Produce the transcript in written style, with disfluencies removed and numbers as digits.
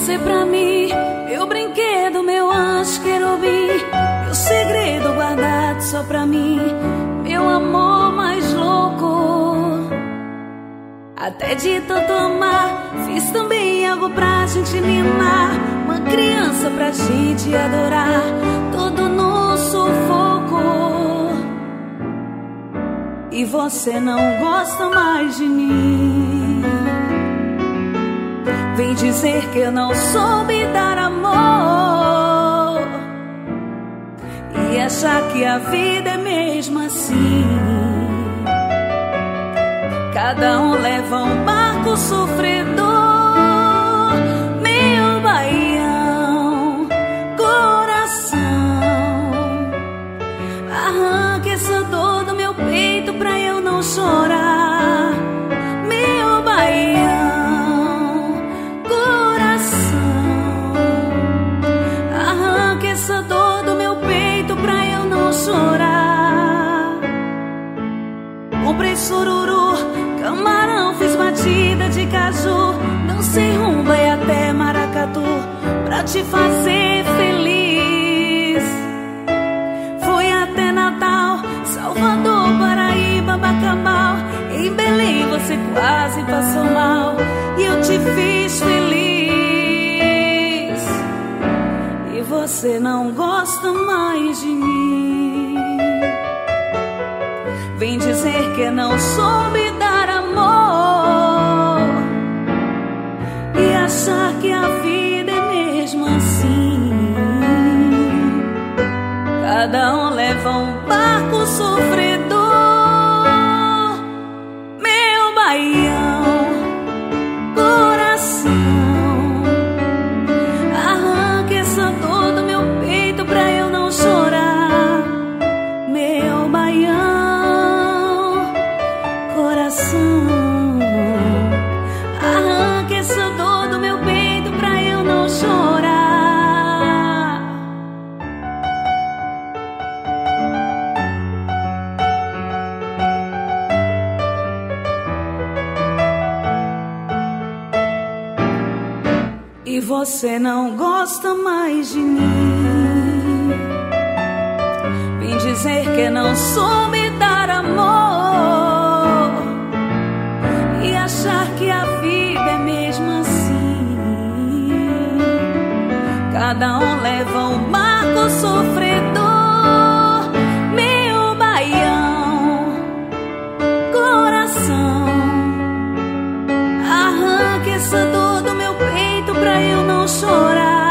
Você pra mim, meu brinquedo, meu anjo querubim, meu segredo guardado só pra mim, meu amor mais louco. Até de tanto amar, fiz também algo pra gente mimar, uma criança pra gente adorar, todo no sufoco. E você não gosta mais de mim, vem dizer que eu não soube dar amor e achar que a vida é mesmo assim. Cada um leva um barco sofredor, meu baião, coração. Arranque essa dor do meu peito pra eu não chorar, meu baião, coração. Arranque essa dor do meu peito pra eu não chorar. Comprei sururu, camarão, fiz batida de caju, dancei rumba e até maracatu pra te fazer feliz. Foi até Natal, Salvador, Paraíba, Bacabal, em Belém você quase passou mal e eu te fiz feliz. E você não gosta mais de mim, vem dizer que não soube dar amor e achar que a vida é mesmo assim. Cada um leva um barco sofredor, meu baião, coração. Arranque essa dor do meu peito pra eu não chorar, meu baião, coração. Arranque essa dor do meu peito pra eu não chorar. E você não gosta mais de mim, vem dizer que não soube dar amor e achar que a vida é mesmo assim. Cada um leva um barco sofredor, meu baião, coração. Arranque essa dor do meu peito pra eu não chorar,